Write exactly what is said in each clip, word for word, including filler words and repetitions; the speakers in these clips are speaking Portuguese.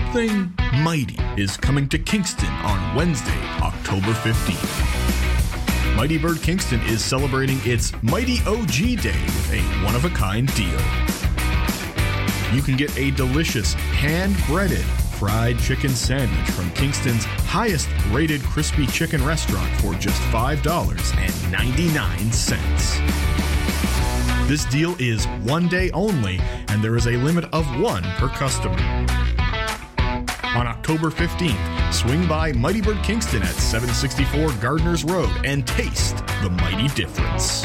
Something mighty is coming to Kingston on Wednesday, October fifteenth. Mighty Bird Kingston is celebrating its Mighty O G Day with a one-of-a-kind deal. You can get a delicious hand-breaded fried chicken sandwich from Kingston's highest-rated crispy chicken restaurant for just five dollars and ninety-nine cents. This deal is one day only, and there is a limit of one per customer. On October fifteenth, swing by Mighty Bird Kingston at seven sixty-four Gardner's Road and taste the mighty difference.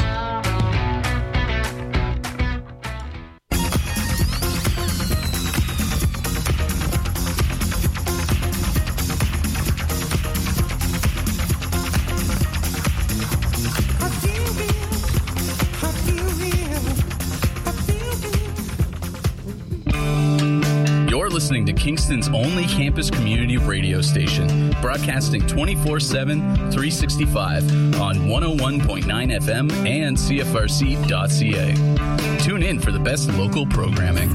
Listening to Kingston's only campus community radio station, broadcasting twenty-four seven, three sixty-five on one oh one point nine F M and C F R C dot C A. Tune in for the best local programming.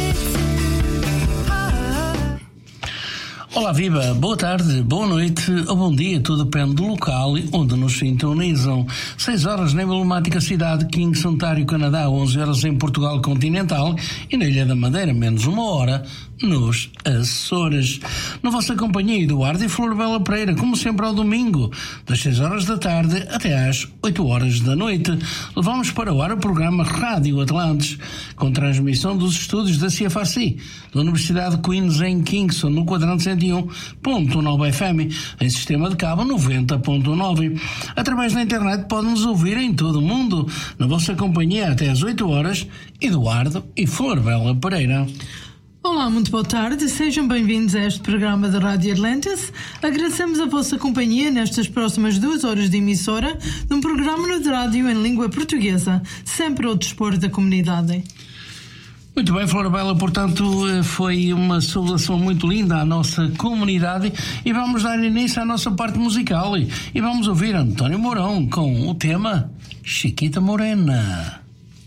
Olá, viva! Boa tarde, boa noite ou bom dia, tudo depende do local onde nos sintonizam. seis horas na emblemática cidade de Kingston, Ontário, Canadá, onze horas em Portugal continental e na Ilha da Madeira, menos uma hora nos Açores. Na vossa companhia, Eduardo e Florbela Pereira, como sempre ao domingo, das seis horas da tarde até às oito horas da noite. Levamos para o ar o programa Rádio Atlantes, com transmissão dos estúdios da C F R C, da Universidade de Queens em Kingston, no quadrante cento e um ponto nove F M, em sistema de cabo noventa ponto nove. Através da internet podem-nos ouvir em todo o mundo. Na vossa companhia até às oito horas, Eduardo e Florbela Pereira. Olá, muito boa tarde, sejam bem-vindos a este programa da Rádio Atlantis. Agradecemos a vossa companhia nestas próximas duas horas de emissora de um programa de rádio em língua portuguesa, sempre ao dispor da comunidade. Muito bem, Florbela, portanto, foi uma saudação muito linda à nossa comunidade e vamos dar início à nossa parte musical e, e vamos ouvir António Mourão com o tema Chiquita Morena.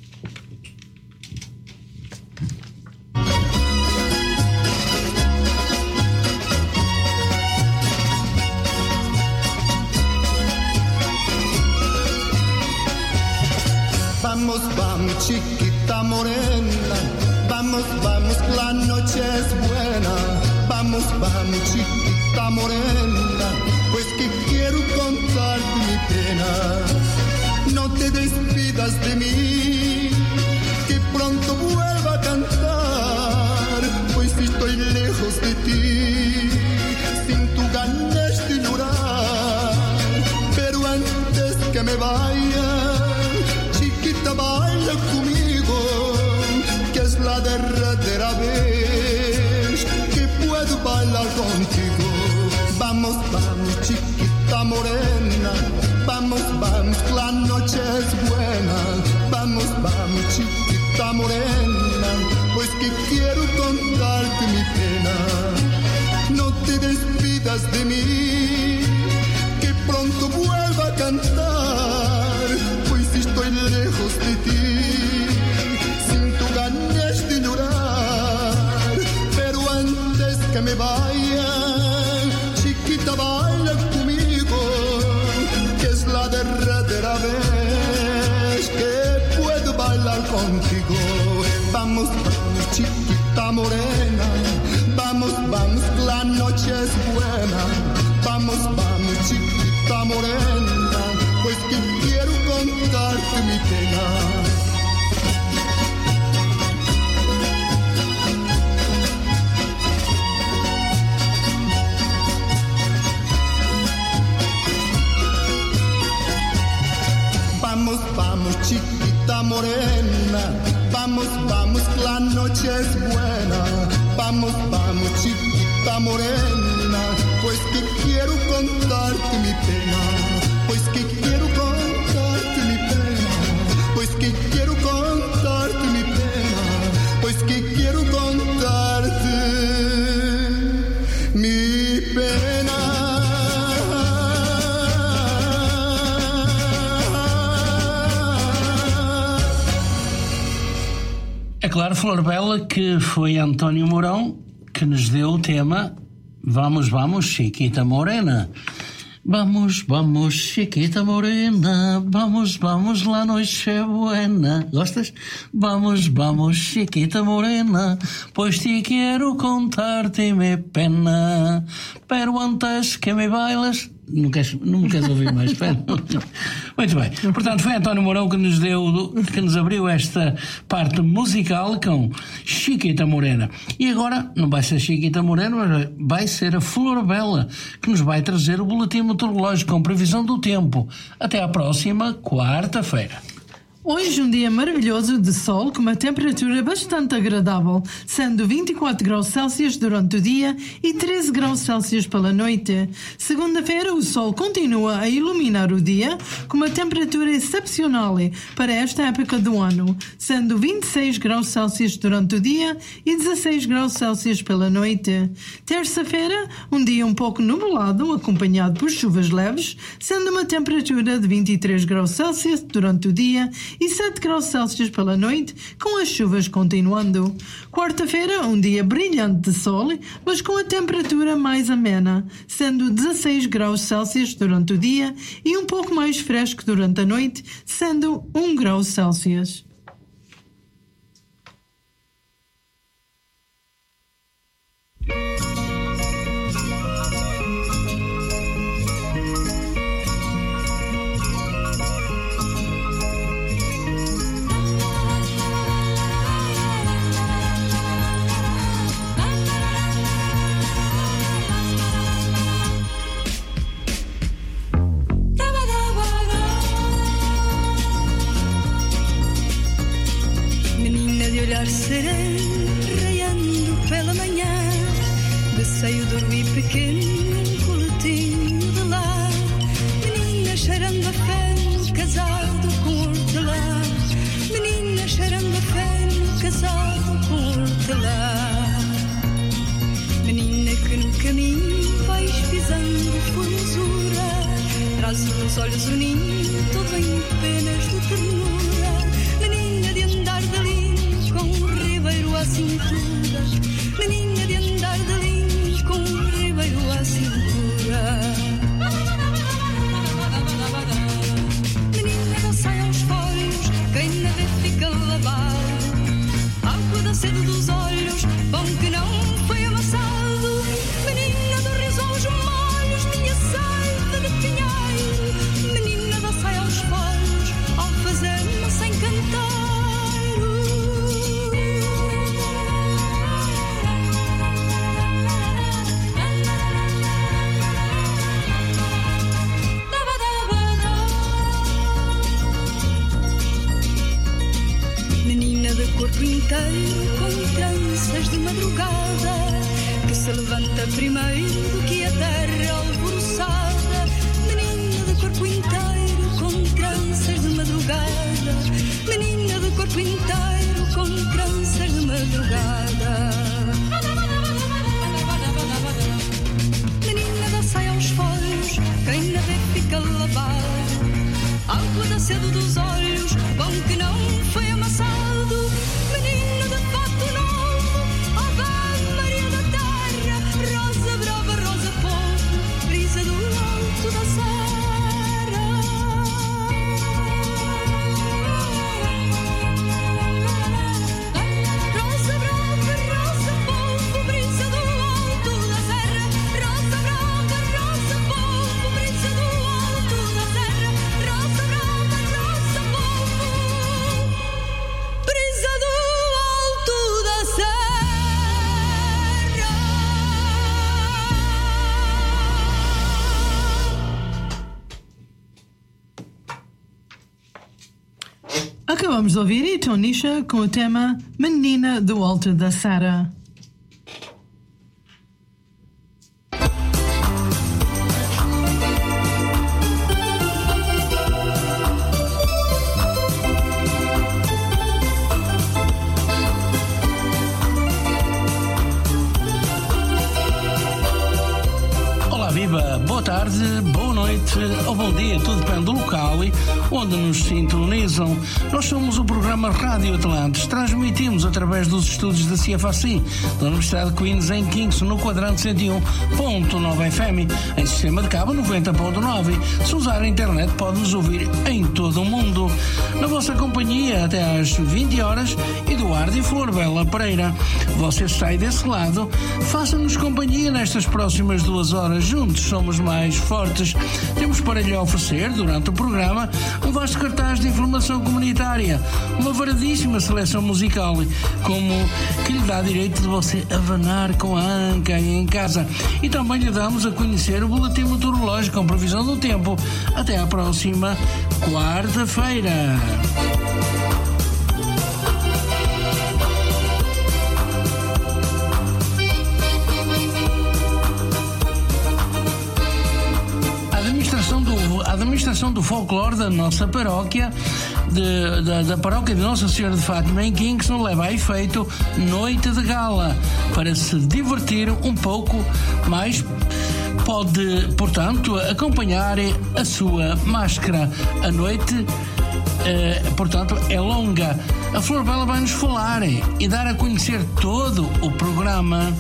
Vamos, vamos, chiquita morena, vamos, vamos, la noche es buena. Vamos, vamos, chiquita morena, pues que quiero contarte mi pena. No te despidas de mí, que pronto vuelva a cantar, pues si estoy lejos de ti, sin tu ganas de llorar. Pero antes que me vaya, baila conmigo, que es la derretera vez que puedo bailar contigo. Vamos, vamos, chiquita morena, vamos, vamos, la noche es buena. Vamos, vamos, chiquita morena, pues que quiero contarte mi pena. No te despidas de mí, que pronto vuelva a cantar, estoy lejos de ti, sin tu ganas de llorar. Pero antes que me vaya, chiquita, baila conmigo, que es la derretera vez que puedo bailar contigo. Vamos, vamos, chiquita morena, vamos, vamos, la noche es buena. Vamos, vamos, chiquita morena, pues que quiero contarte mi pena. Vamos, vamos, chiquita morena, vamos, vamos, la noche es buena. Vamos, vamos, chiquita morena, pues que quiero contarte mi pena. Pues que quiero contarte mi pena, pues que quiero contarte mi pena, pues que quiero contarte mi pena. É claro, Florbela, que foi António Mourão que que nos deu o tema Vamos, vamos, Chiquita Morena. Vamos, vamos, Chiquita Morena, vamos, vamos, la noche é buena. Gostas? Vamos, vamos, Chiquita Morena, pois te quero contar-te me pena, pero antes que me bailas... Não queres, não me queres ouvir mais? Muito bem. Portanto, foi António Mourão que nos deu, que nos abriu esta parte musical com Chiquita Morena. E agora, não vai ser Chiquita Morena, mas vai ser a Florabella, que nos vai trazer o boletim meteorológico com previsão do tempo. Até à próxima quarta-feira. Hoje um dia maravilhoso de sol com uma temperatura bastante agradável, sendo vinte e quatro graus Celsius durante o dia e treze graus Celsius pela noite. Segunda-feira o sol continua a iluminar o dia com uma temperatura excepcional para esta época do ano, sendo vinte e seis graus Celsius durante o dia e dezesseis graus Celsius pela noite. Terça-feira um dia um pouco nublado, acompanhado por chuvas leves, sendo uma temperatura de vinte e três graus Celsius durante o dia e sete graus Celsius pela noite, com as chuvas continuando. Quarta-feira, um dia brilhante de sol, mas com a temperatura mais amena, sendo dezesseis graus Celsius durante o dia e um pouco mais fresco durante a noite, sendo um grau Celsius. Serei raiando pela manhã, de seio duro e pequeno, um coletinho de lá. Menina cheirando a feno, casado com hortelã. Menina cheirando a feno, casado com hortelã. Menina que no caminho vais pisando formosura, trazes nos olhos o ninho, todo em penas de ternura. Menina de andar dali com um ribeiro à cintura, menina de andar de linhos com um ribeiro à cintura. Menina da saia aos folhos, quem na vê fica lavado. Água da sede dos olhos, pão que não foi amassado. Menina do riso aos molhos, minha saiva de pinheiro. Menina da saia aos folhos, alfazema sem cantar. Corpo inteiro com tranças de madrugada, que se levanta primeiro do que a terra alvoroçada. Menina de corpo inteiro com tranças de madrugada, menina de corpo inteiro com tranças de madrugada. Menina da saia aos folhos, quem na vê fica lavado. Água da sede dos olhos, pão que não foi amassado. Menina de fato novo, Ave Maria da terra, rosa brava, rosa povo, brisa do alto da serra. Rosa brava, rosa povo, brisa do alto da serra. Rosa brava, rosa povo, brisa do alto da serra. Rosa brava, rosa povo, brisa do alto da serra. Acabamos de ouvir Itonisha com o tema Menina do Alto da Serra. Olá, viva! Boa tarde, boa noite. noite ou bom dia, tudo depende do local e onde nos sintonizam. Nós somos o programa Rádio Atlantis, transmitimos através dos estúdios da C F R C, da Universidade de Queens, em Kingston, no quadrante cento e um ponto nove F M, em sistema de cabo noventa ponto nove. Se usar a internet, pode nos ouvir em todo o mundo. Na vossa companhia até às vinte horas, Eduardo e Flor Bela Pereira. Você sai desse lado, faça-nos companhia nestas próximas duas horas. Juntos somos mais fortes. Temos para lhe oferecer, durante o programa, um vasto cartaz de informação comunitária, uma variedíssima seleção musical, como que lhe dá direito de você abanar com a anca em casa. E também lhe damos a conhecer o boletim meteorológico com previsão do tempo até à próxima quarta-feira. A administração do folclore da nossa paróquia, de, da, da paróquia de Nossa Senhora de Fátima em Kingston, leva a efeito Noite de Gala, para se divertir um pouco mais. Pode, portanto, acompanhar a sua máscara. A noite, eh, portanto, é longa. A Flor Bela vai nos falar e dar a conhecer todo o programa.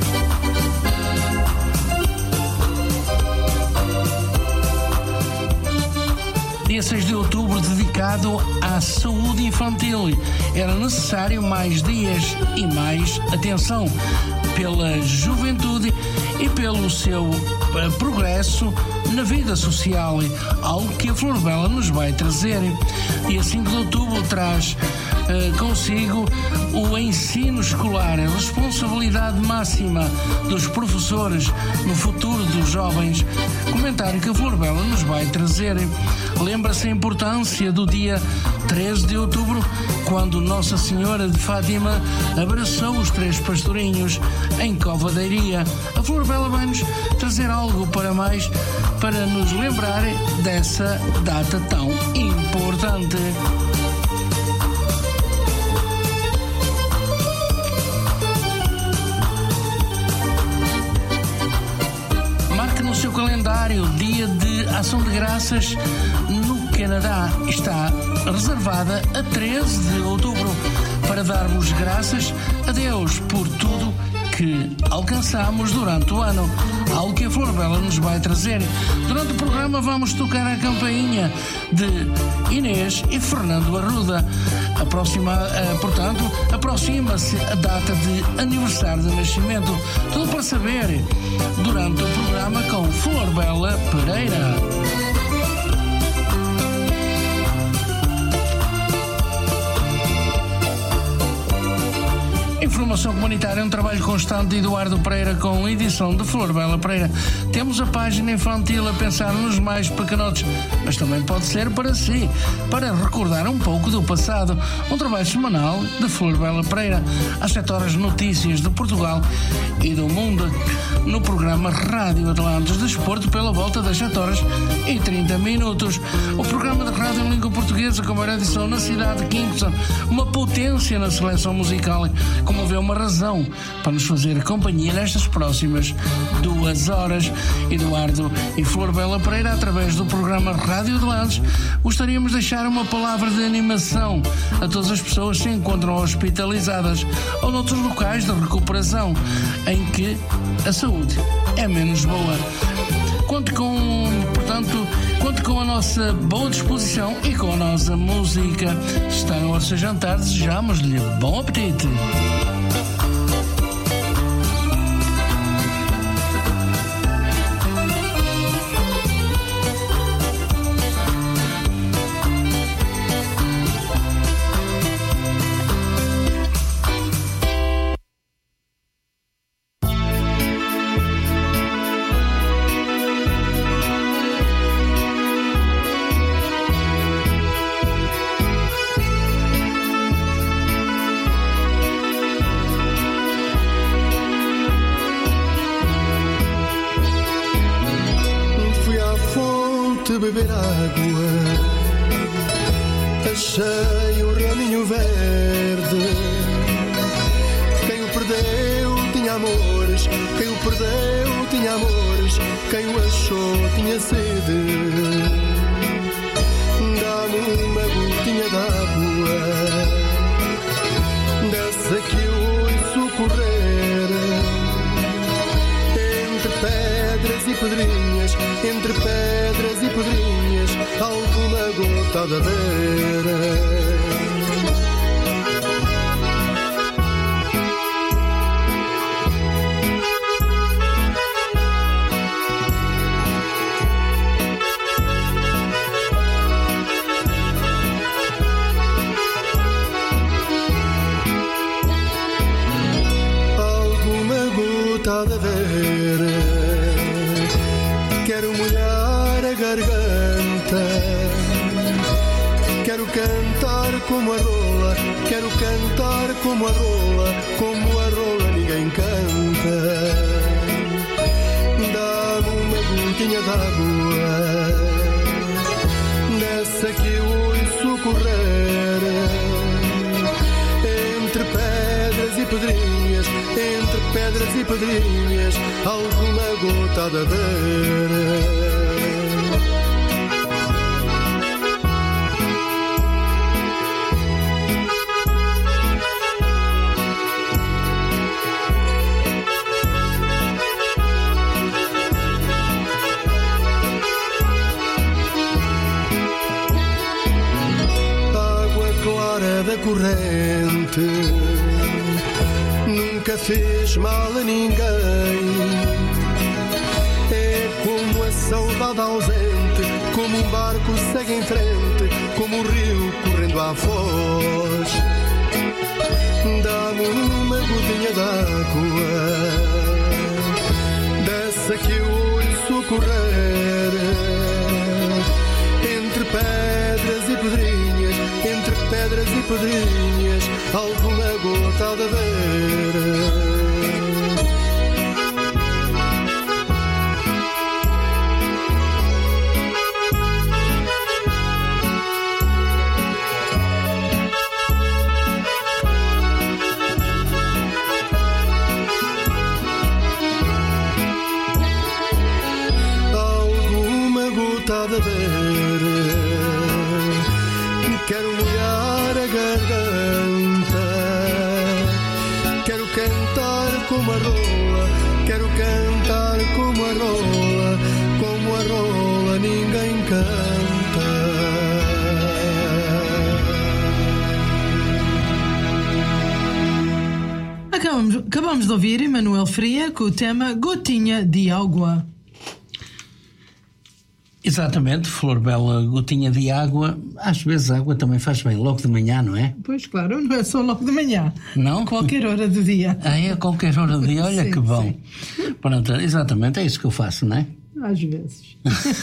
Dia seis de outubro, dedicado à saúde infantil. Era necessário mais dias e mais atenção pela juventude e pelo seu uh, progresso na vida social, algo que a Flor Bela nos vai trazer. Dia cinco de outubro traz uh, consigo o ensino escolar, a responsabilidade máxima dos professores no futuro dos jovens. Comentário que a Flor Bela nos vai trazer. Lembra-se a importância do dia treze de outubro, quando Nossa Senhora de Fátima abraçou os três pastorinhos em Cova da Iria. A Flor Bela vai-nos trazer algo para mais, para nos lembrar dessa data tão importante. Marque no seu calendário dia de Ação de Graças no Canadá. Está reservada a treze de outubro para darmos graças a Deus por tudo que alcançamos durante o ano, algo que a Flor Bela nos vai trazer. Durante o programa vamos tocar a campainha de Inês e Fernando Arruda. Aproxima, uh, portanto, aproxima-se a data de aniversário de nascimento. Tudo para saber durante o programa com Flor Bela Pereira. Informação comunitária é um trabalho constante de Eduardo Pereira, com edição de Flor Bela Pereira. Temos a página infantil a pensar nos mais pequenotes, mas também pode ser para si, para recordar um pouco do passado. Um trabalho semanal de Flor Bela Pereira. Às sete horas, notícias de Portugal e do mundo, no programa Rádio Atlantis Desporto, pela volta das sete horas e trinta minutos. O programa de rádio em língua portuguesa, com a edição na cidade de Kingston, uma potência na seleção musical, como houve uma razão para nos fazer companhia nestas próximas duas horas. Eduardo e Flor Bela Pereira, através do programa Rádio Atlantis, gostaríamos de deixar uma palavra de animação a todas as pessoas que se encontram hospitalizadas ou noutros locais de recuperação em que a saúde é menos boa. Conte com, portanto, conte com a nossa boa disposição e com a nossa música. Se está no seu jantar, desejamos-lhe bom apetite. Beber água, achei um raminho verde. Quem o perdeu tinha amores Quem o perdeu tinha amores, quem o achou tinha sede. Dá-me uma gotinha d'água dessa que eu ouço correr entre pedras e pedrinhas, entre pedras e pedrinhas, alguma gota de ver. Há de ver, quero molhar a garganta, quero cantar como a rola, quero cantar como a rola, como a rola ninguém canta. Dá-me uma gotinha d'água dessa que eu ouço correr entre pedras e pedrinhas, entre pedras e pedrinhas, alguma gota de ver. Água clara da corrente nunca fez mal a ninguém. É como a saudade ausente, como um barco segue em frente, como um rio correndo à foz. Dá-me uma gotinha d'água dessa que eu ouço correr entre pedras e pedrinhas, entre pedras e pedrinhas, alguma gota de ver. Alguma gota de ver. Quero molhar a garganta, quero cantar como a rola, quero cantar como a rola, como a rola ninguém canta. Acabamos, acabamos de ouvir Emanuel Fria com o tema Gotinha de Água. Exatamente, Flor Bela, gotinha de água. Às vezes a água também faz bem, logo de manhã, não é? Pois claro, não é só logo de manhã. Não? Qualquer hora do dia. Ah, é a qualquer hora do dia, olha sim, que bom. Sim. Pronto, exatamente, é isso que eu faço, não é? Às vezes.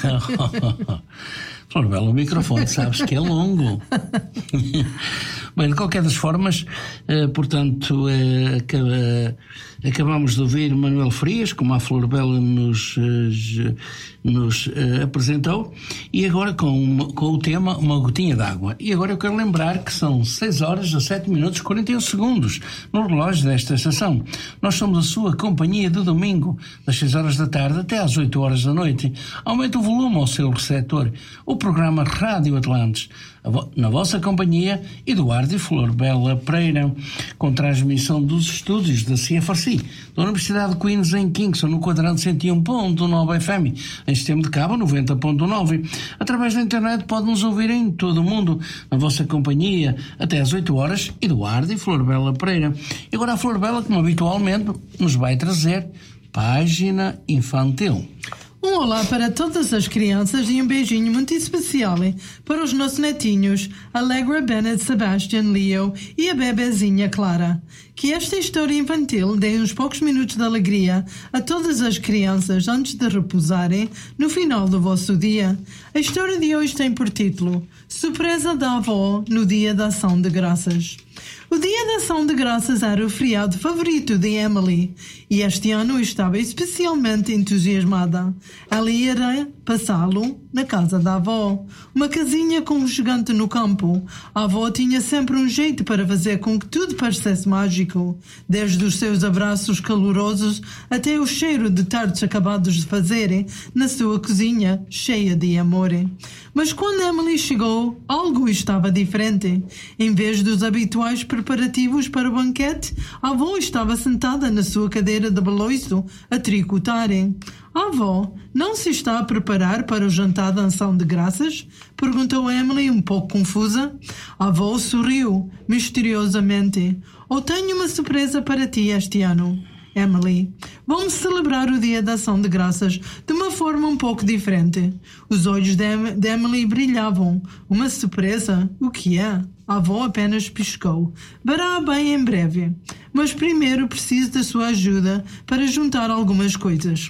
Flor Bela, o microfone sabes que é longo. Bem, de qualquer das formas, eh, portanto, eh, acaba, acabamos de ouvir Manuel Frias, como a Flor Bela nos, eh, nos eh, apresentou, e agora com, com o tema Uma Gotinha d'Água. E agora eu quero lembrar que são seis horas, dezassete minutos e quarenta e um segundos no relógio desta estação. Nós somos a sua companhia de domingo, das seis horas da tarde até às oito horas da noite. Aumente o volume ao seu receptor. O programa Rádio Atlantes, na vossa companhia, Eduardo e Flor Bela Pereira, com transmissão dos estúdios da C F R C, da Universidade de Queens em Kingston, no quadrante cento e um ponto nove F M, em sistema de cabo noventa ponto nove. Através da internet pode-nos ouvir em todo o mundo, na vossa companhia, até às oito horas, Eduardo e Flor Bela Pereira. E agora a Flor Bela, como habitualmente, nos vai trazer Página Infantil. Um olá para todas as crianças e um beijinho muito especial para os nossos netinhos Allegra, Bennett, Sebastian, Leo e a bebezinha Clara. Que esta história infantil dê uns poucos minutos de alegria a todas as crianças antes de repousarem no final do vosso dia. A história de hoje tem por título Surpresa da Avó no Dia da Ação de Graças. O Dia da Ação de Graças era o feriado favorito de Emily e este ano estava especialmente entusiasmada. Ela ia passá-lo na casa da avó, uma casinha com um gigante no campo. A avó tinha sempre um jeito para fazer com que tudo parecesse mágico, desde os seus abraços calorosos até o cheiro de tartes acabados de fazerem na sua cozinha, cheia de amor. Mas quando Emily chegou, algo estava diferente. Em vez dos habituais preparativos para o banquete, a avó estava sentada na sua cadeira de balouço a tricotar. A avó não se está a preparar para o jantar de ação de graças? Perguntou Emily, um pouco confusa. A avó sorriu misteriosamente. Eu tenho uma surpresa para ti este ano, Emily. Vamos celebrar o dia da ação de graças de uma forma um pouco diferente. Os olhos de, em- de Emily brilhavam. Uma surpresa? O que é? A avó apenas piscou. Verá bem em breve. Mas primeiro preciso da sua ajuda para juntar algumas coisas.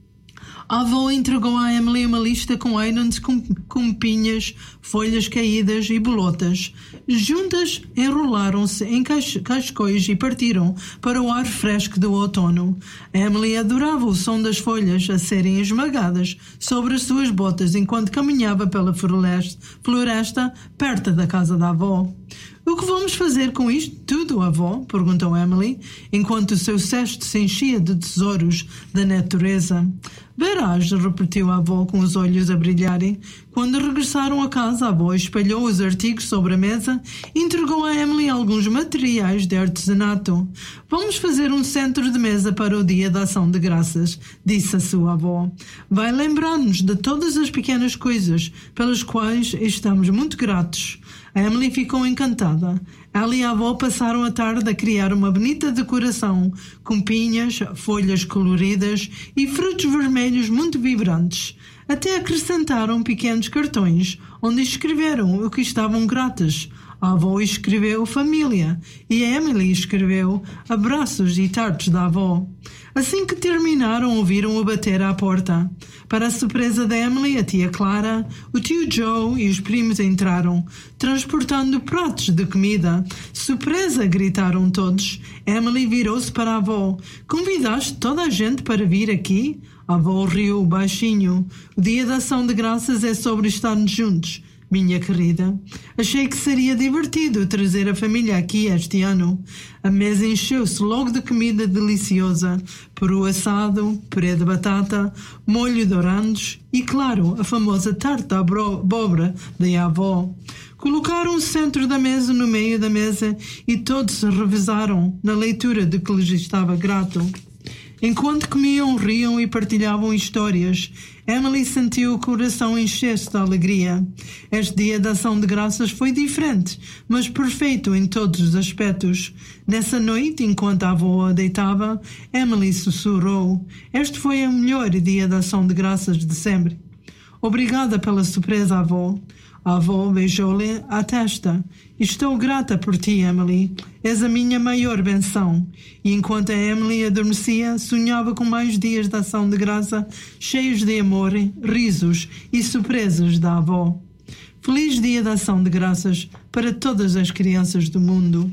A avó entregou a Emily uma lista com irons, com, com pinhas, folhas caídas e bolotas. Juntas enrolaram-se em cas- cascóis e partiram para o ar fresco do outono. Emily adorava o som das folhas a serem esmagadas sobre as suas botas enquanto caminhava pela floresta, floresta perto da casa da avó. O que vamos fazer com isto tudo, avó? Perguntou Emily, enquanto o seu cesto se enchia de tesouros da natureza. Verás, repetiu a avó com os olhos a brilharem. Quando regressaram a casa, a avó espalhou os artigos sobre a mesa e entregou a Emily alguns materiais de artesanato. Vamos fazer um centro de mesa para o dia da ação de graças, disse a sua avó. Vai lembrar-nos de todas as pequenas coisas pelas quais estamos muito gratos. A Emily ficou encantada. Ela e a avó passaram a tarde a criar uma bonita decoração, com pinhas, folhas coloridas e frutos vermelhos muito vibrantes. Até acrescentaram pequenos cartões, onde escreveram o que estavam gratas. A avó escreveu família e a Emily escreveu abraços e tartes da avó. Assim que terminaram, ouviram-o bater à porta. Para a surpresa da Emily, a tia Clara, o tio Joe e os primos entraram, transportando pratos de comida. Surpresa! Gritaram todos. Emily virou-se para a avó. Convidaste toda a gente para vir aqui? A avó riu baixinho. O dia da ação de graças é sobre estarmos juntos. Minha querida, achei que seria divertido trazer a família aqui este ano. A mesa encheu-se logo de comida deliciosa, peru assado, purê de batata, molho de oranges e, claro, a famosa tarte à bro- abóbora da avó. Colocaram o centro da mesa no meio da mesa e todos se revezaram na leitura de que lhes estava grato. Enquanto comiam, riam e partilhavam histórias, Emily sentiu o coração encher-se de alegria. Este dia da ação de graças foi diferente, mas perfeito em todos os aspectos. Nessa noite, enquanto a avó a deitava, Emily sussurrou: este foi o melhor dia da ação de graças de sempre. Obrigada pela surpresa, avó. A avó beijou-lhe a testa. Estou grata por ti, Emily. És a minha maior benção. E enquanto a Emily adormecia, sonhava com mais dias de ação de graça, cheios de amor, risos e surpresas da avó. Feliz dia de ação de graças para todas as crianças do mundo.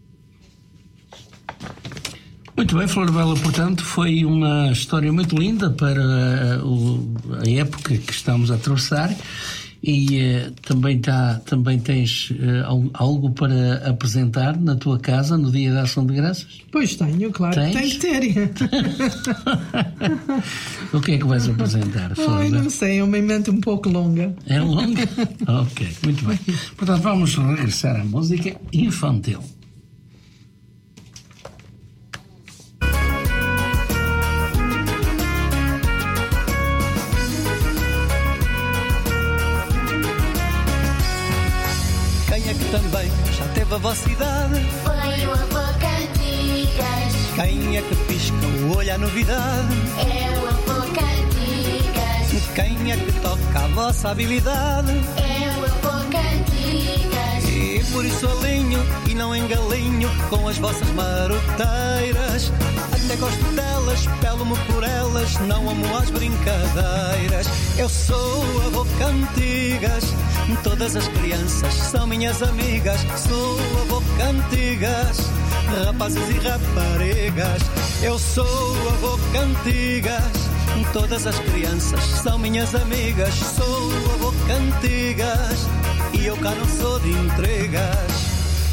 Muito bem, Florbela, portanto, foi uma história muito linda para o, a época que estamos a atravessar. E uh, também, tá, também tens uh, algo para apresentar na tua casa no dia da ação de graças? Pois tenho, claro. Tens? Tem que ter. O que é que vais apresentar? Ai, não sei, é uma mente um pouco longa. É longa? Ok, muito bem. Portanto, vamos regressar à música infantil. Também já teve a vossa idade. Foi o avô Cantigas. Quem é que pisca o olho à novidade? É o avô Cantigas. Quem é que toca a vossa habilidade? É o avô Cantigas. E por isso alinho e não engalinho com as vossas maroteiras. Até gosto delas, pelo-me por elas, não amo as brincadeiras. Eu sou o avô Cantigas. Todas as crianças são minhas amigas. Sou o avô Cantigas, rapazes e raparigas. Eu sou o avô Cantigas. Todas as crianças são minhas amigas. Sou avô Cantigas e eu cá não sou de entregas.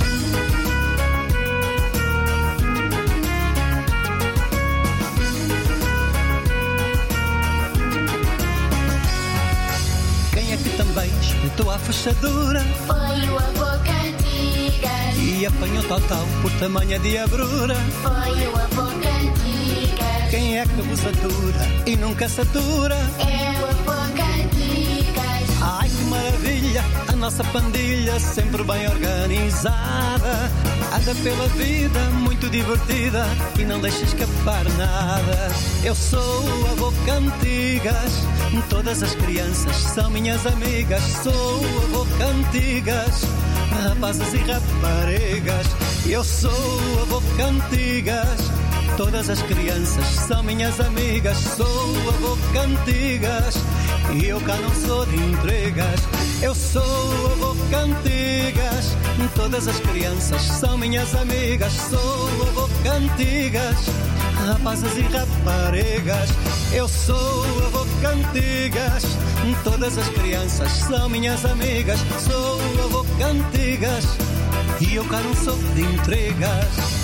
Quem é que também espetou a fechadura? Foi o avô Cantigas. E apanhou total por tamanha diabrura. Foi o avô Cantigas. Quem é que vos atura e nunca se atura? É o avô Cantigas. Ai que maravilha, a nossa pandilha sempre bem organizada. Anda pela vida muito divertida e não deixa escapar nada. Eu sou o avô Cantigas, todas as crianças são minhas amigas. Sou o avô Cantigas, rapazes e raparigas. Eu sou o avô Cantigas, todas as crianças são minhas amigas. Sou o avô Cantigas e eu cá não sou de entregas. Eu sou o avô Cantigas, todas as crianças são minhas amigas. Sou o avô Cantigas, rapazes e raparigas. Eu sou o avô Cantigas, todas as crianças são minhas amigas. Sou o avô Cantigas e eu cá não sou de entregas.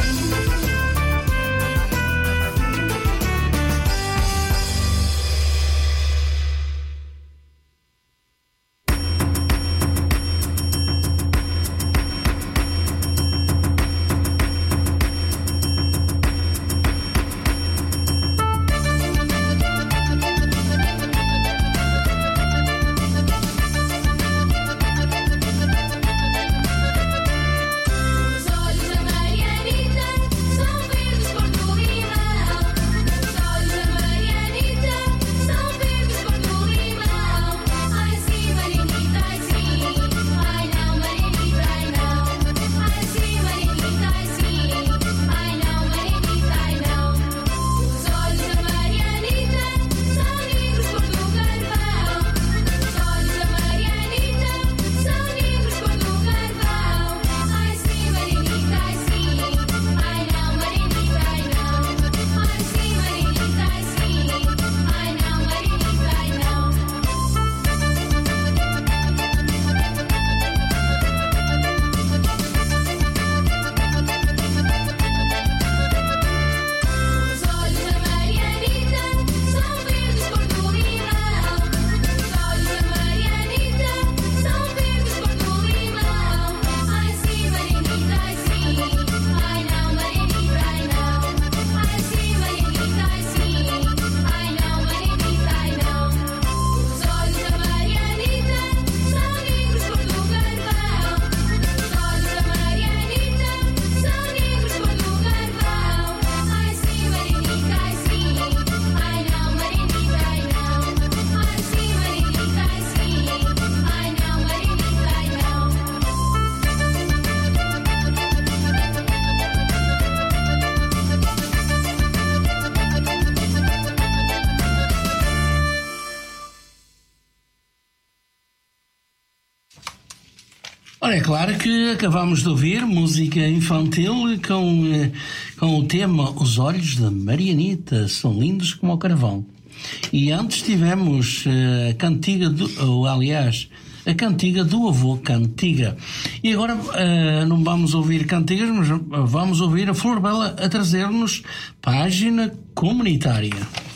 Ora, é claro que acabamos de ouvir música infantil com, com o tema Os Olhos da Marianita, são lindos como o carvão. E antes tivemos a cantiga, do, ou aliás, a cantiga do avô Cantiga. E agora uh, não vamos ouvir cantigas, mas vamos ouvir a Flor Bela a trazer-nos página comunitária.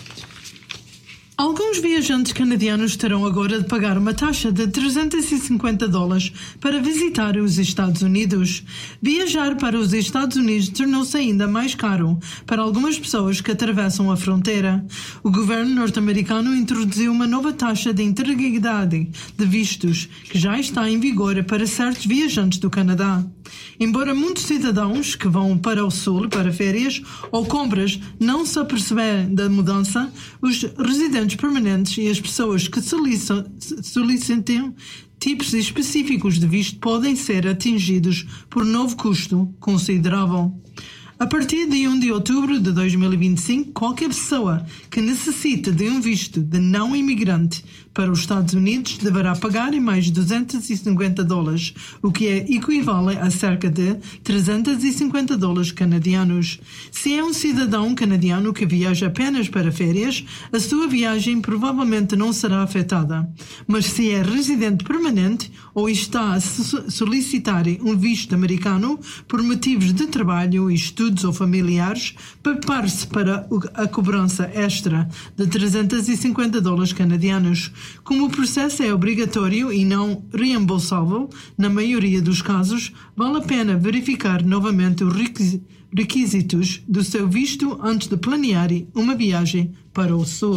Alguns viajantes canadianos terão agora de pagar uma taxa de trezentos e cinquenta dólares para visitar os Estados Unidos. Viajar para os Estados Unidos tornou-se ainda mais caro para algumas pessoas que atravessam a fronteira. O governo norte-americano introduziu uma nova taxa de integridade de vistos, que já está em vigor para certos viajantes do Canadá. Embora muitos cidadãos que vão para o sul para férias ou compras não se aperceberem da mudança, os residentes permanentes e as pessoas que solicitam tipos específicos de visto podem ser atingidos por novo custo considerável. A partir de um de outubro de dois mil e vinte e cinco, qualquer pessoa que necessita de um visto de não imigrante para os Estados Unidos deverá pagar em mais duzentos e cinquenta dólares, o que é equivale a cerca de trezentos e cinquenta dólares canadianos. Se é um cidadão canadiano que viaja apenas para férias, a sua viagem provavelmente não será afetada. Mas se é residente permanente ou está a solicitar um visto americano por motivos de trabalho, estudos ou familiares, prepare-se para a cobrança extra de trezentos e cinquenta dólares canadianos. Como o processo é obrigatório e não reembolsável, na maioria dos casos, vale a pena verificar novamente os requisitos do seu visto antes de planear uma viagem para o Sul.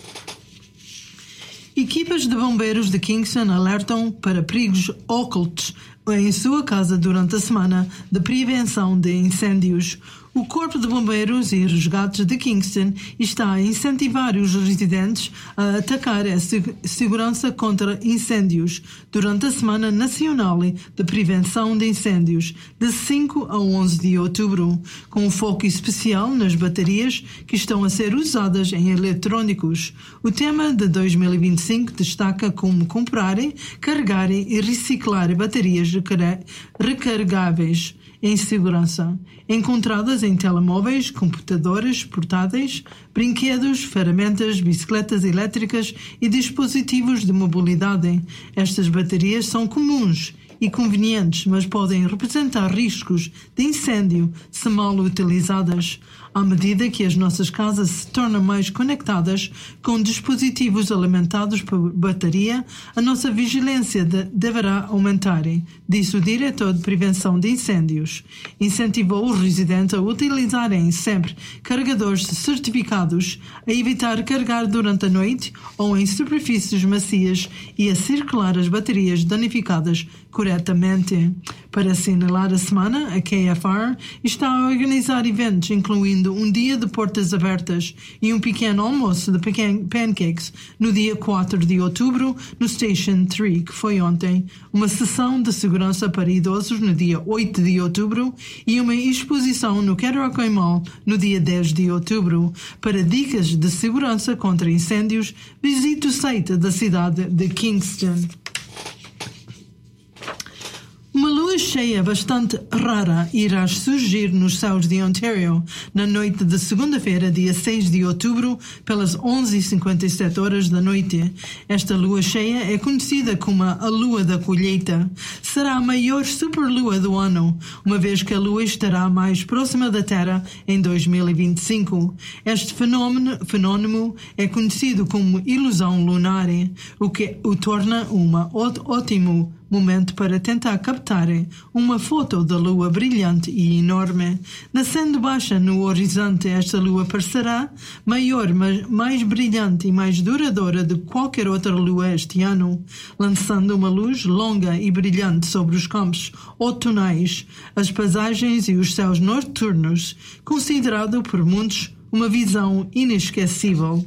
Equipas de bombeiros de Kingston alertam para perigos ocultos em sua casa durante a semana de prevenção de incêndios. O Corpo de Bombeiros e Resgates de Kingston está a incentivar os residentes a atacar a segurança contra incêndios durante a Semana Nacional de Prevenção de Incêndios, de cinco a onze de outubro, com um foco especial nas baterias que estão a ser usadas em eletrônicos. O tema de dois mil e vinte e cinco destaca como comprar, carregar e reciclar baterias recarregáveis em segurança, encontradas em telemóveis, computadores portáteis, brinquedos, ferramentas, bicicletas elétricas e dispositivos de mobilidade. Estas baterias são comuns e convenientes, mas podem representar riscos de incêndio se mal utilizadas. À medida que as nossas casas se tornam mais conectadas com dispositivos alimentados por bateria, a nossa vigilância de, deverá aumentar, disse o diretor de prevenção de incêndios. Incentivou os residentes a utilizarem sempre carregadores certificados, a evitar carregar durante a noite ou em superfícies macias e a circular as baterias danificadas corretamente. Para assinalar a semana, a K F R está a organizar eventos incluindo um dia de portas abertas e um pequeno almoço de pancakes no dia quatro de outubro no Station três, que foi ontem, uma sessão de segurança para idosos no dia oito de outubro e uma exposição no Cataraqui Mall no dia dez de outubro. Para dicas de segurança contra incêndios, visite o site da cidade de Kingston. Uma lua cheia bastante rara irá surgir nos céus de Ontário na noite de segunda-feira, dia seis de outubro, pelas onze e cinquenta e sete horas da noite. Esta lua cheia é conhecida como a Lua da Colheita. Será a maior superlua do ano, uma vez que a lua estará mais próxima da Terra em dois mil e vinte e cinco. Este fenómeno, fenómeno é conhecido como ilusão lunar, o que o torna um ótimo momento para tentar captar uma foto da lua brilhante e enorme. Nascendo baixa no horizonte, esta lua parecerá maior, mas mais brilhante e mais duradoura do que qualquer outra lua este ano, lançando uma luz longa e brilhante sobre os campos outonais, as paisagens e os céus noturnos, considerado por muitos uma visão inesquecível.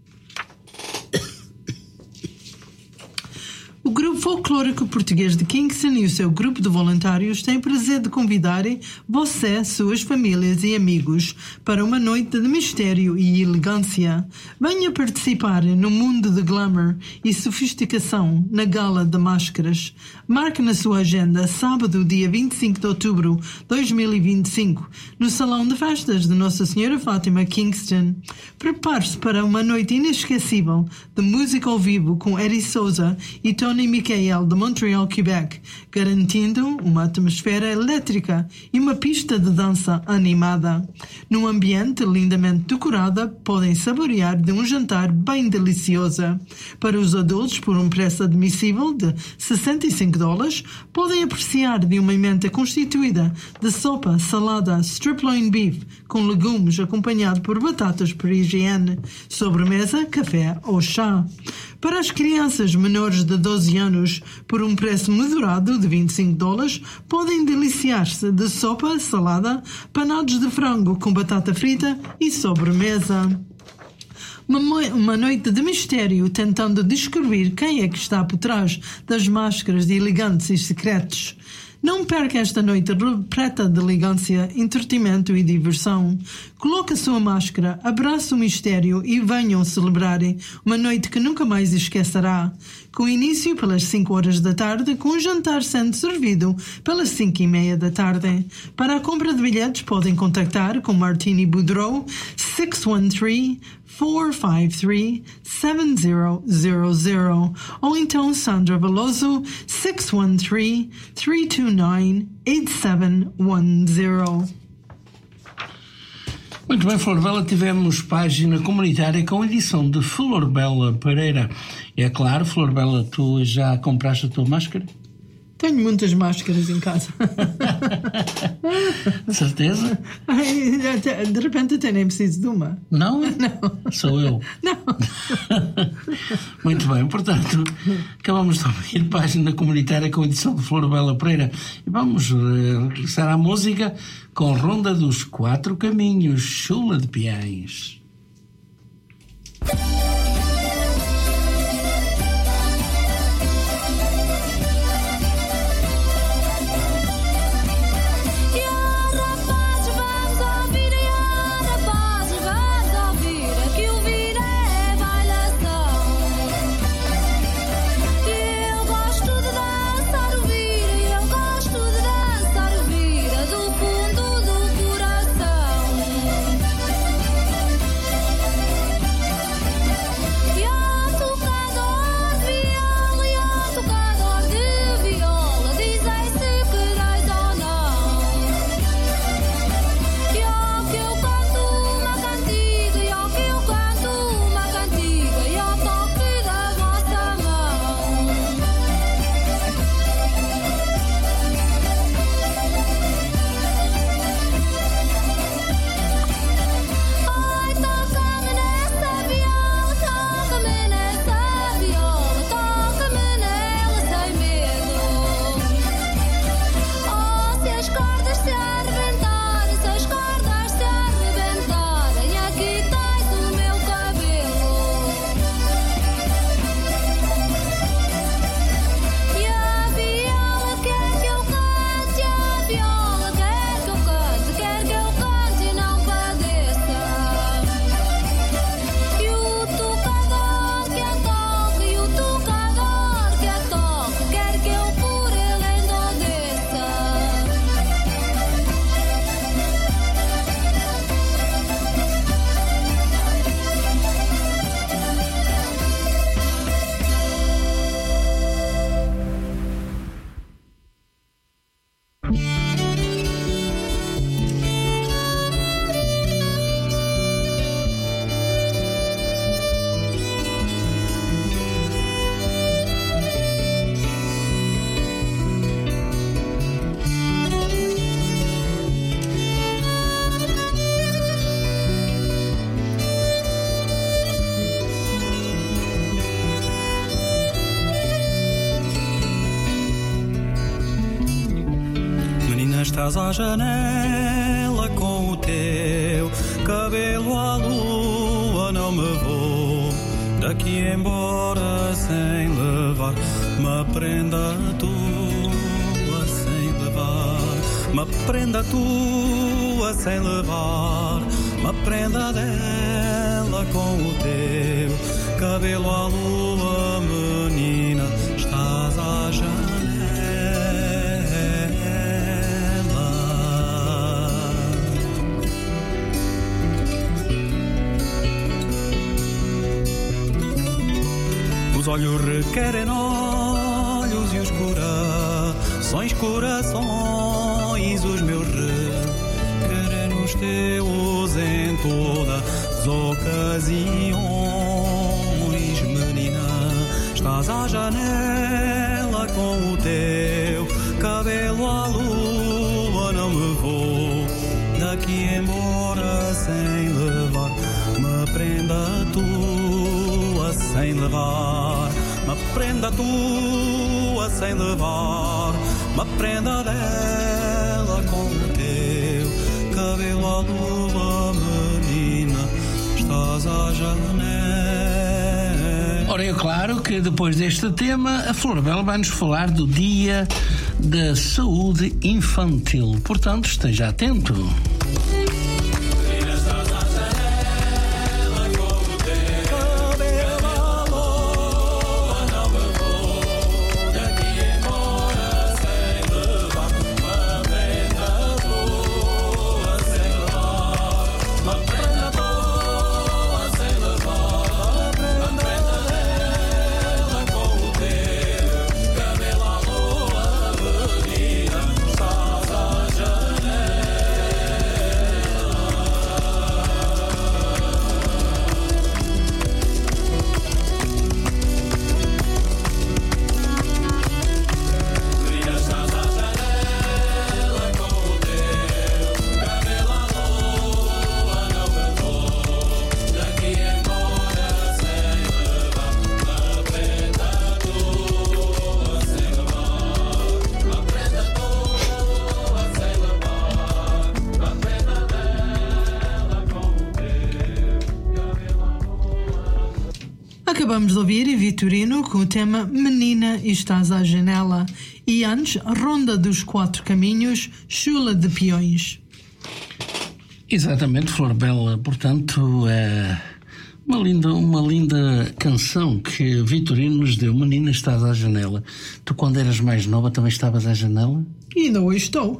O Grupo Folclórico Português de Kingston e o seu grupo de voluntários têm o prazer de convidar você, suas famílias e amigos para uma noite de mistério e elegância. Venha participar no mundo de glamour e sofisticação na Gala de Máscaras. Marque na sua agenda sábado, dia vinte e cinco de outubro de dois mil e vinte e cinco, no Salão de Festas de Nossa Senhora Fátima, Kingston. Prepare-se para uma noite inesquecível de música ao vivo com Eddie Souza e Tony Michael de Montreal, Quebec, garantindo uma atmosfera elétrica e uma pista de dança animada. Num ambiente lindamente decorado, podem saborear de um jantar bem delicioso. Para os adultos, por um preço admissível de sessenta e cinco dólares, podem apreciar de uma emenda constituída de sopa, salada, strip-loin beef com legumes acompanhado por batatas por higiene, sobremesa, café ou chá. Para as crianças menores de doze anos, por um preço moderado de vinte e cinco dólares, podem deliciar-se de sopa, salada, panados de frango com batata frita e sobremesa. Uma, uma noite de mistério tentando descobrir quem é que está por trás das máscaras de elegantes e secretos. Não perca esta noite repleta de elegância, entretenimento e diversão. Coloque a sua máscara, abrace o mistério e venham celebrar uma noite que nunca mais esquecerá. Com início pelas cinco horas da tarde, com o jantar sendo servido pelas cinco e meia da tarde. Para a compra de bilhetes podem contactar com Martini Boudreau seis um três, quatro cinco três, sete zero zero zero ou então Sandra Veloso seis um três, três dois nove, oito sete um zero. Muito bem, Flor Bela, tivemos página comunitária com edição de Flor Bela Pereira. É claro, Flor Bela, tu já compraste a tua máscara? Tenho muitas máscaras em casa. De certeza? Ai, de repente até nem preciso de uma. Não? Não. Sou eu. Não. Muito bem, portanto, acabamos de ouvir página comunitária com edição de Flor Bela Pereira. E vamos uh, regressar à música com Ronda dos Quatro Caminhos, Chula de Piães. Estás à janela com o teu cabelo à lua, não me vou daqui embora sem levar uma prenda tua, sem levar uma prenda tua, sem levar uma prenda dela com o teu cabelo à lua, menina, estás à janela. Os olhos requerem olhos e os corações, corações, os meus requerem os teus em todas as ocasiões. Menina, estás à janela com o teu cabelo à lua, não me vou daqui embora sem levar uma prenda tua, sem levar uma prenda tua, sem levar uma prenda dela com o teu cabelo à lua, menina, estás à janela. Ora, é claro que depois deste tema a Flor Bela vai-nos falar do Dia da saúde infantil. Portanto, esteja atento. Acabamos de ouvir Vitorino com o tema Menina, estás à janela. E antes, Ronda dos Quatro Caminhos, Chula de Peões. Exatamente, Flor Bela. Portanto, é uma linda, uma linda canção que Vitorino nos deu. Menina, estás à janela. Tu, quando eras mais nova, também estavas à janela? E ainda hoje estou.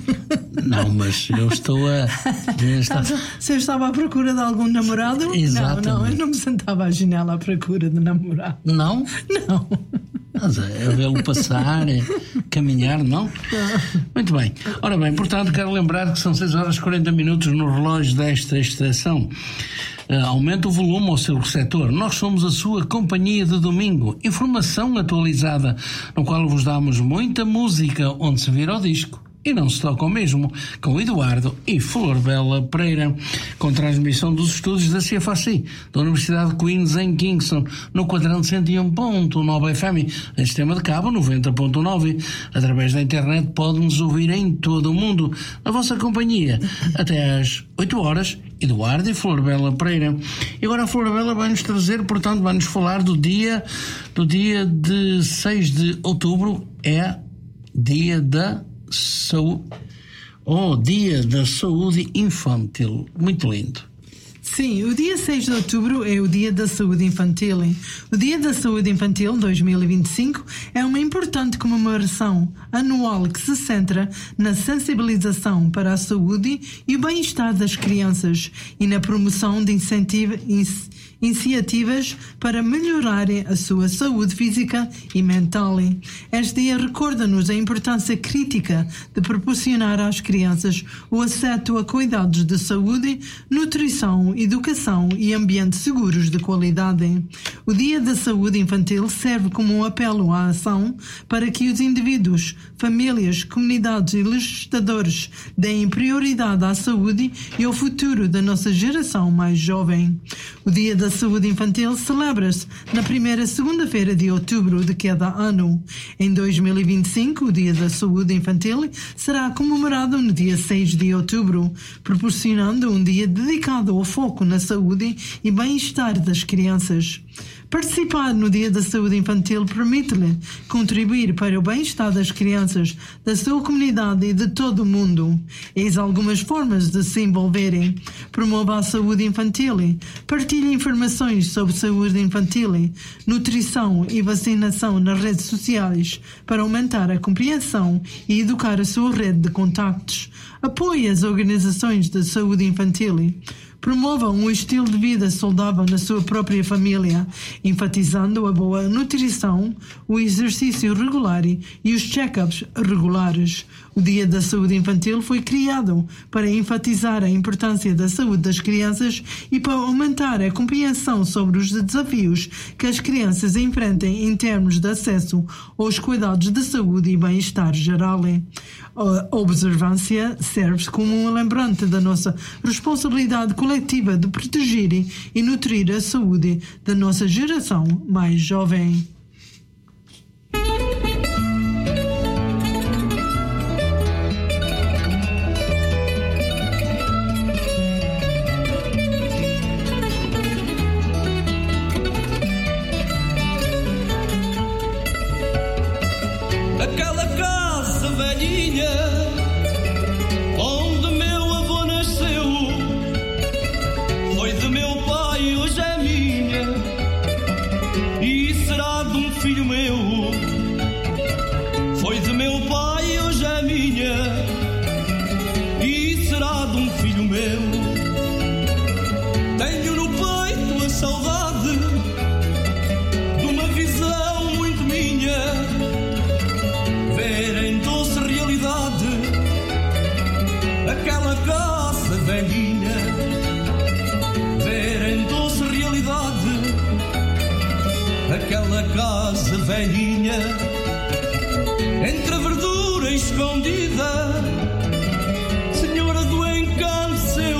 Não, mas eu estou a... Está... Se eu estava à procura de algum namorado? Exatamente. Não, não, eu não me sentava à janela à procura de namorado. Não? Não. Mas é vê-lo passar, é caminhar, não? Muito bem. Ora bem, portanto, quero lembrar que são seis horas e quarenta minutos no relógio desta estação. Uh, aumenta o volume ao seu receptor. Nós somos a sua companhia de domingo. Informação atualizada, no qual vos damos muita música onde se vira o disco e não se toca o mesmo, com Eduardo e Flor Bela Pereira, com transmissão dos estudos da C F A C, da Universidade de Queens em Kingston, no quadrante cento e um ponto nove F M, em sistema de cabo noventa ponto nove. Através da internet pode-nos ouvir em todo o mundo, na vossa companhia, até às oito horas, Eduardo e Flor Bela Pereira. E agora a Flor Bela vai-nos trazer, portanto, vai-nos falar do dia, do dia de seis de outubro, é dia da Saúde. Oh, Dia da Saúde Infantil. Muito lindo. Sim, o dia seis de outubro é o Dia da Saúde Infantil. O Dia da Saúde Infantil dois mil e vinte e cinco é uma importante comemoração anual que se centra na sensibilização para a saúde e o bem-estar das crianças e na promoção de incentiva, iniciativas para melhorarem a sua saúde física e mental. Este dia recorda-nos a importância crítica de proporcionar às crianças o acesso a cuidados de saúde, nutrição, educação e ambientes seguros de qualidade. O Dia da Saúde Infantil serve como um apelo à ação para que os indivíduos, famílias, comunidades e legisladores deem prioridade à saúde e ao futuro da nossa geração mais jovem. O Dia da Saúde Infantil celebra-se na primeira segunda-feira de outubro de cada ano. Em dois mil e vinte e cinco, o Dia da Saúde Infantil será comemorado no dia seis de outubro, proporcionando um dia dedicado ao foco na saúde e bem-estar das crianças. Participar no Dia da Saúde Infantil permite-lhe contribuir para o bem-estar das crianças, da sua comunidade e de todo o mundo. Eis algumas formas de se envolverem. Promova a saúde infantil, partilhe informações sobre saúde infantil, nutrição e vacinação nas redes sociais para aumentar a compreensão e educar a sua rede de contactos. Apoie as organizações de saúde infantil. Promova um estilo de vida saudável na sua própria família, enfatizando a boa nutrição, o exercício regular e os check-ups regulares. O Dia da Saúde Infantil foi criado para enfatizar a importância da saúde das crianças e para aumentar a compreensão sobre os desafios que as crianças enfrentem em termos de acesso aos cuidados de saúde e bem-estar geral. A observância serve como um lembrante da nossa responsabilidade coletiva de proteger e nutrir a saúde da nossa geração mais jovem. Aquela casa minha, onde meu avô nasceu. Foi de meu pai, hoje é minha, e será de um filho meu. Foi de meu pai, hoje é minha, e será de um filho meu. Tenho no peito a saudade de uma visão muito minha, ver em doce realidade aquela casa velhinha, ver em doce realidade aquela casa velhinha, entre a verdura escondida, senhora do encanto seu,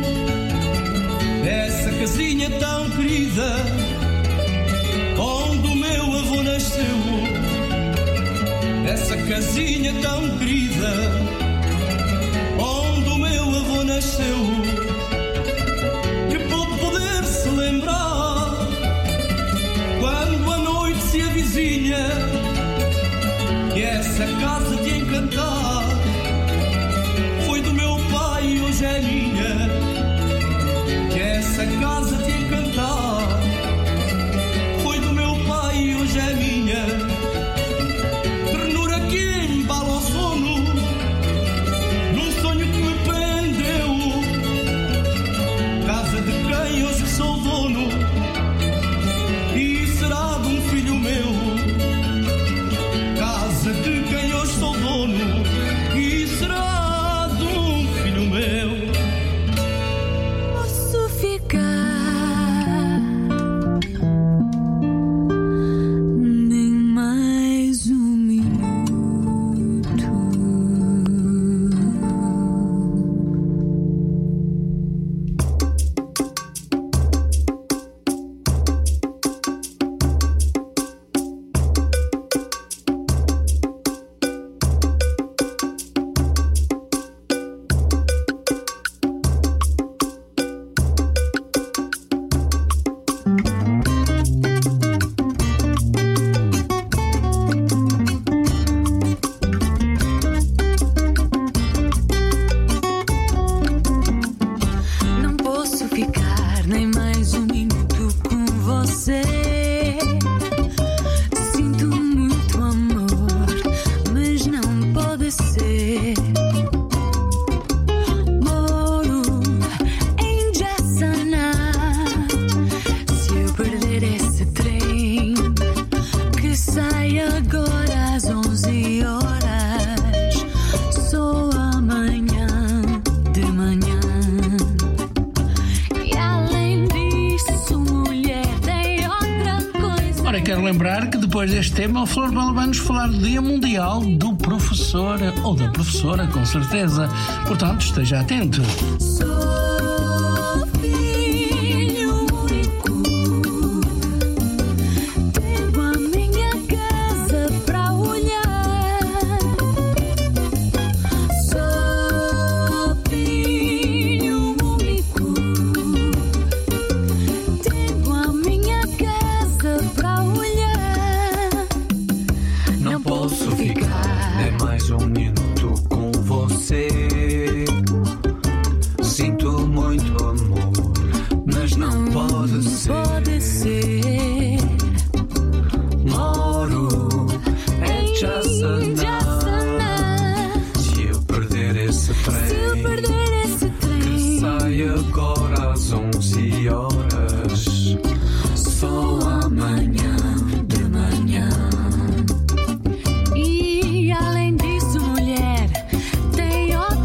essa casinha tão querida, onde o meu avô nasceu, essa casinha tão querida, onde o meu avô nasceu, que pode poder se lembrar, quando a noite se avizinha, que essa casa de encantar foi do meu pai, hoje é minha, que essa casa de encantar foi do meu pai, hoje é minha. Ternura que embala o sono, num sonho que me prendeu, casa de quem hoje sou dono, e será de um filho meu. Casa de quem hoje sou dono, e será de um filho meu. Posso ficar nem mais um minuto. Não posso ficar nem mais um minuto com você. Sinto muito amor, mas não pode ser. Moro em Jassaná. Se eu perder esse trem que sai agora às onze horas, só amanhã de manhã. E além disso, mulher, tem outra coisa. Ora, quero lembrar que depois deste tema, a Flor Bela vai nos falar do Dia Mundial do Professor, ou da Professora, com certeza. Portanto, esteja atento. Sou filho único, tenho a minha casa pra olhar. Sou filho único, tenho a minha casa pra olhar. Não posso ficar nem mais um minuto com você. Sinto muito amor, mas não pode ser. Pode ser. Moro em Jassaná. Se eu perder esse Se eu trem perder esse que trem, sai agora às onze horas, só amanhã de manhã. e além disso, mulher, tem outra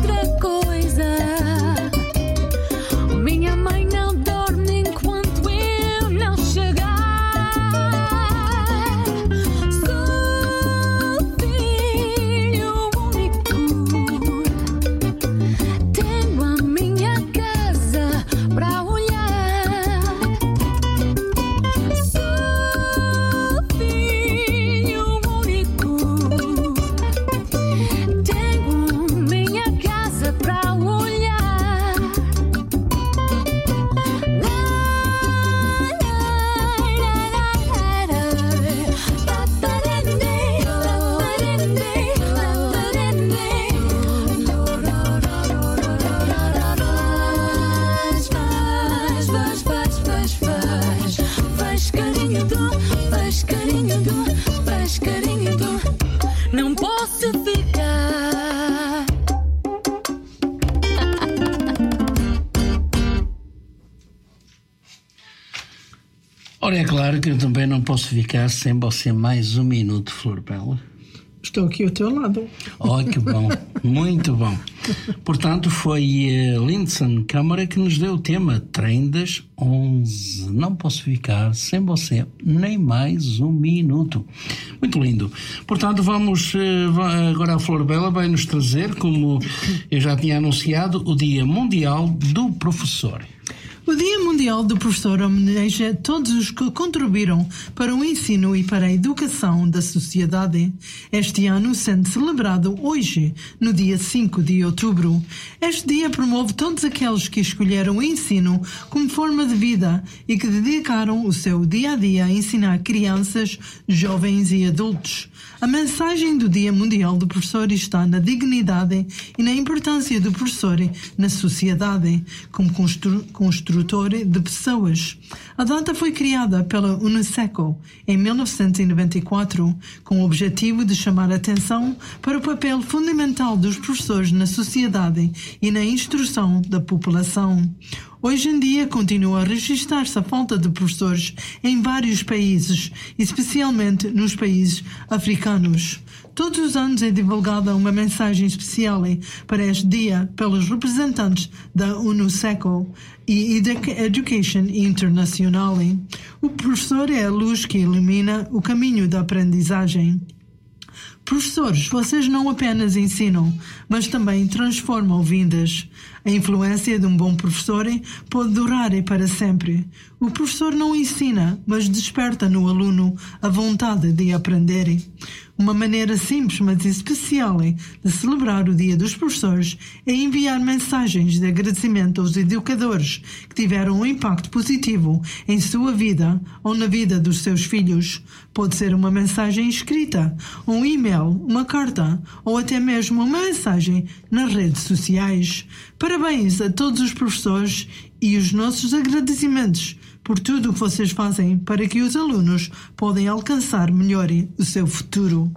Ora, é claro que eu também não posso ficar sem você mais um minuto, Flor Bela. Estou aqui ao teu lado. Oh, que bom, muito bom. Portanto, foi uh, Lindsay Câmara que nos deu o tema Trem das onze. Não posso ficar sem você nem mais um minuto. Muito lindo. Portanto, vamos uh, agora a Flor Bela vai nos trazer, como eu já tinha anunciado, o Dia Mundial do Professor. O Dia Mundial do Professor homenageia todos os que contribuíram para o ensino e para a educação da sociedade. Este ano sendo celebrado hoje, no dia cinco de outubro. Este dia promove todos aqueles que escolheram o ensino como forma de vida e que dedicaram o seu dia-a-dia a ensinar crianças, jovens e adultos. A mensagem do Dia Mundial do Professor está na dignidade e na importância do professor na sociedade, como constru- construtor de pessoas. A data foi criada pela UNESCO em mil novecentos e noventa e quatro, com o objetivo de chamar a atenção para o papel fundamental dos professores na sociedade e na instrução da população. Hoje em dia continua a registrar-se a falta de professores em vários países, especialmente nos países africanos. Todos os anos é divulgada uma mensagem especial para este dia pelos representantes da UNESCO e Education International. O professor é a luz que ilumina o caminho da aprendizagem. Professores, vocês não apenas ensinam, mas também transformam vidas. A influência de um bom professor pode durar para sempre. O professor não ensina, mas desperta no aluno a vontade de aprender. Uma maneira simples, mas especial de celebrar o Dia dos Professores é enviar mensagens de agradecimento aos educadores que tiveram um impacto positivo em sua vida ou na vida dos seus filhos. Pode ser uma mensagem escrita, um e-mail, uma carta ou até mesmo uma mensagem nas redes sociais. Parabéns a todos os professores e os nossos agradecimentos por tudo o que vocês fazem para que os alunos possam alcançar melhor o seu futuro.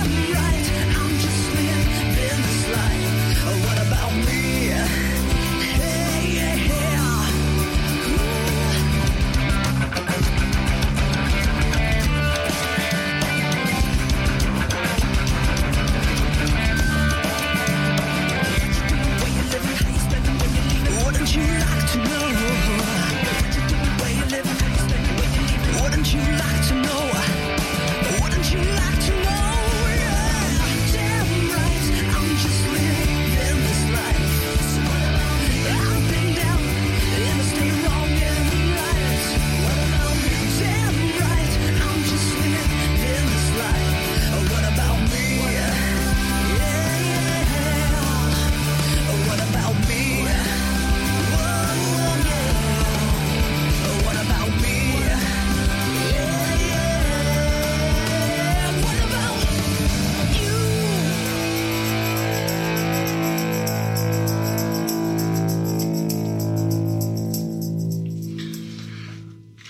What about me?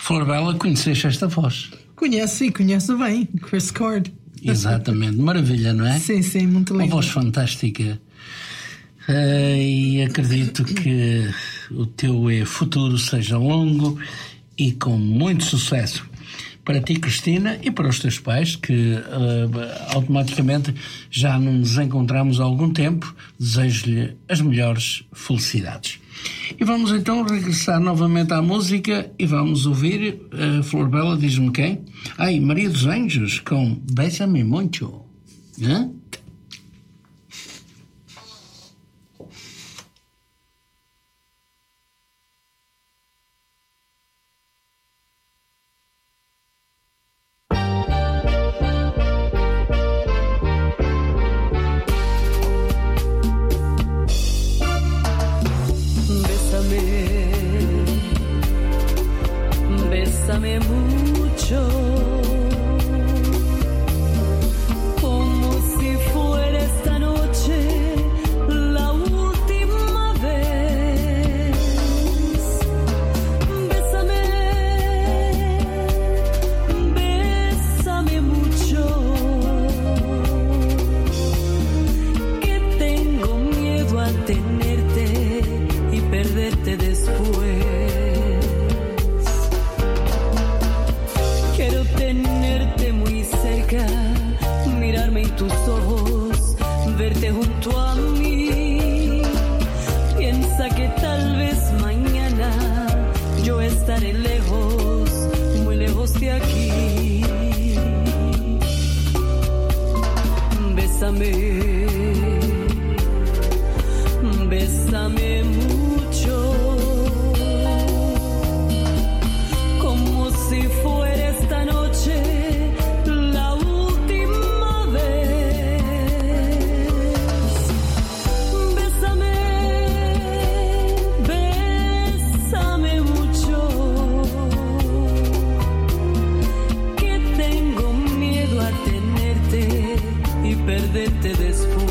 Flor Bela, conheceste esta voz? Conheço, sim, conheço bem. Chris Cord. Exatamente, maravilha, não é? Sim, sim, muito lindo. Uma voz fantástica. Uh, e acredito que o teu futuro seja longo e com muito sucesso para ti, Cristina, e para os teus pais, que uh, automaticamente já não nos encontramos há algum tempo. Desejo-lhe as melhores felicidades. E vamos então regressar novamente à música e vamos ouvir uh, Flor Bela, diz-me quem? Ai, Maria dos Anjos com Bésame Mucho. Hã? Bésame mucho, como si fuera esta noche la última vez. Bésame, bésame mucho, que tengo miedo a tenerte y perderte después. Quiero tenerte muy cerca, mirarme en tus ojos, verte junto a mí. Piensa que tal vez mañana yo estaré lejos, muy lejos de aquí. Bésame, bésame mucho, como si fuera esta noche la última vez. Bésame, bésame mucho, que tengo miedo a tenerte y perderte después.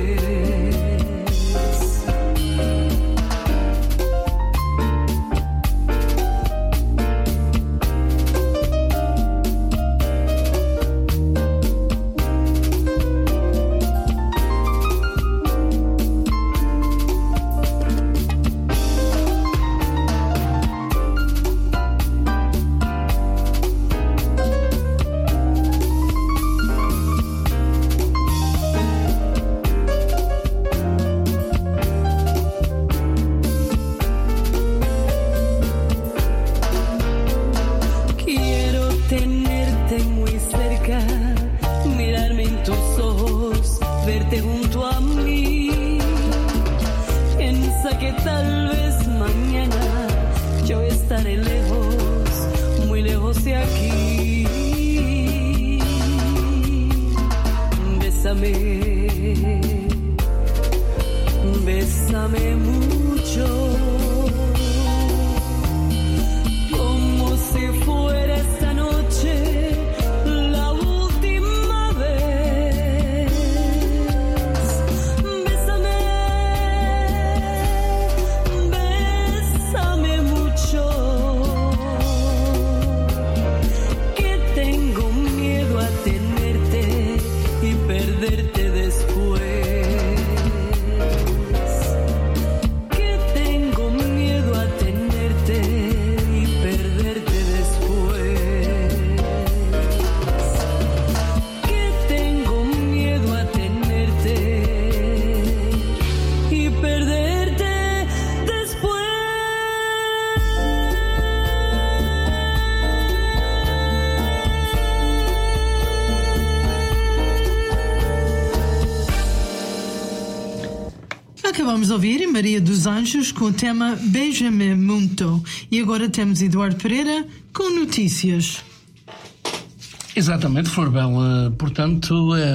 Quiero tenerte muy cerca, mirarme en tus ojos, verte junto a mí. Piensa que tal vez mañana yo estaré lejos, muy lejos de aquí. Bésame, bésame mucho, como si fuera esta noche la última vez. Bésame, bésame mucho, que tengo miedo a tenerte y perderte después. Que tengo miedo a tenerte y perderte después. Que tengo miedo a tenerte y perderte después. Acabamos de ouvir Maria dos Anjos com o tema Beija-me Muito. E agora temos Eduardo Pereira com notícias. Exatamente, Flor Bela. Portanto,